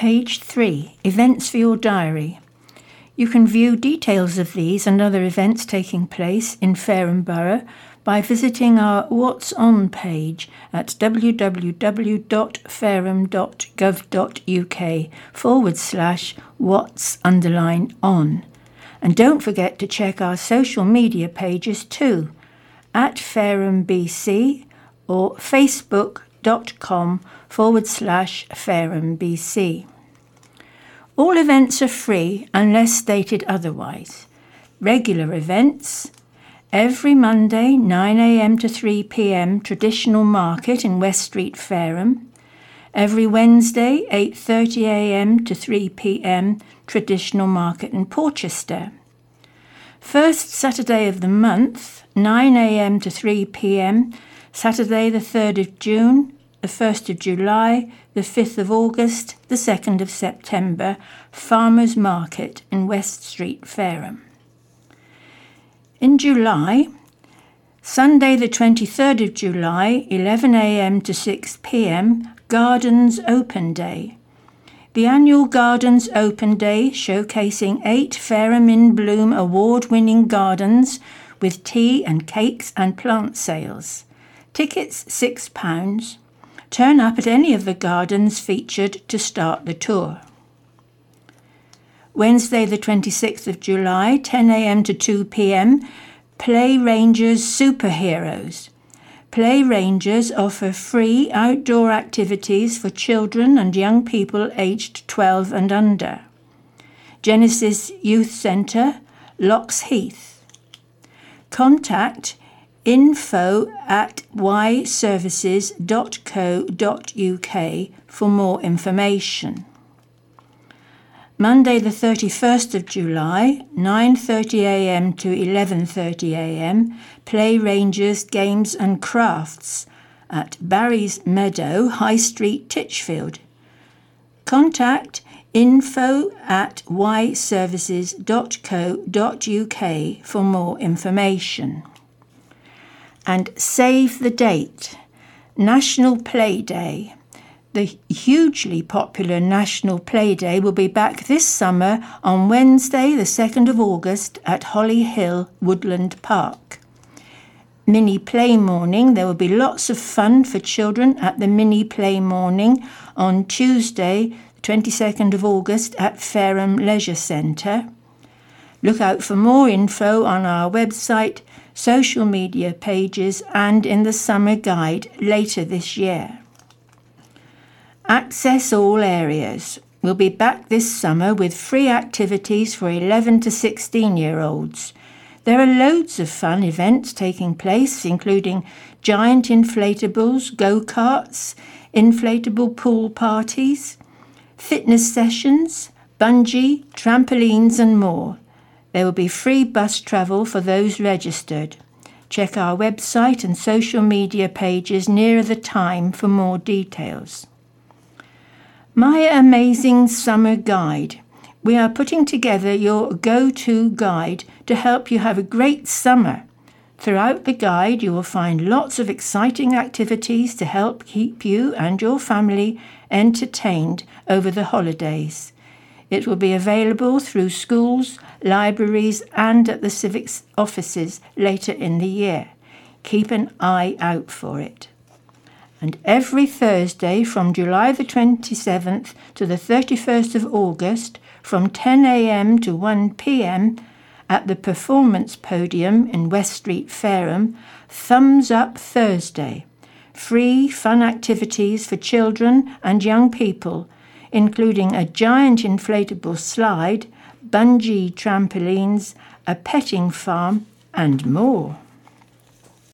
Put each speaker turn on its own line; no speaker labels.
Page 3, Events for your diary. You can view details of these and other events taking place in Fareham Borough by visiting our What's On page at www.fareham.gov.uk/what's_on. And don't forget to check our social media pages too, at Fareham BC or facebook.com/Fareham BC. All events are free unless stated otherwise. Regular events: every Monday 9 a.m. to 3 p.m. traditional market in West Street, Fareham. Every Wednesday 8:30 a.m. to 3 p.m. traditional market in Porchester. First Saturday of the month 9 a.m. to 3 p.m. Saturday the 3rd of June, the 1st of July, the 5th of August, the 2nd of September, Farmers Market in West Street, Fareham. In July, Sunday the 23rd of July, 11 a.m. to 6 p.m, Gardens Open Day. The annual Gardens Open Day showcasing 8 Fareham in Bloom award-winning gardens with tea and cakes and plant sales. Tickets £6. Turn up at any of the gardens featured to start the tour. Wednesday the 26th of July, 10 a.m. to 2 p.m, Play Rangers Superheroes. Play Rangers offer free outdoor activities for children and young people aged 12 and under. Genesis Youth Centre, Locks Heath. Contact info@yservices.co.uk for more information. Monday the 31st of July, 9:30 a.m. to 11:30 a.m, Play Rangers Games and Crafts at Barry's Meadow, High Street, Titchfield. Contact info@yservices.co.uk for more information. And save the date, National Play Day. The hugely popular National Play Day will be back this summer on Wednesday, the 2nd of August at Holly Hill Woodland Park. Mini Play Morning. There will be lots of fun for children at the Mini Play Morning on Tuesday, 22nd of August at Fareham Leisure Centre. Look out for more info on our website, social media pages and in the summer guide later this year. Access all areas. We'll be back this summer with free activities for 11 to 16-year-olds. There are loads of fun events taking place, including giant inflatables, go-karts, inflatable pool parties, fitness sessions, bungee, trampolines and more. There will be free bus travel for those registered. Check our website and social media pages nearer the time for more details. My Amazing Summer Guide. We are putting together your go-to guide to help you have a great summer. Throughout the guide, you will find lots of exciting activities to help keep you and your family entertained over the holidays. It will be available through schools, libraries and at the civics offices later in the year. Keep an eye out for it. And every Thursday from July the 27th to the 31st of August from 10 a.m. to 1 p.m. at the Performance Podium in West Street, Fareham, Thumbs Up Thursday. Free fun activities for children and young people, including a giant inflatable slide, bungee trampolines, a petting farm and more.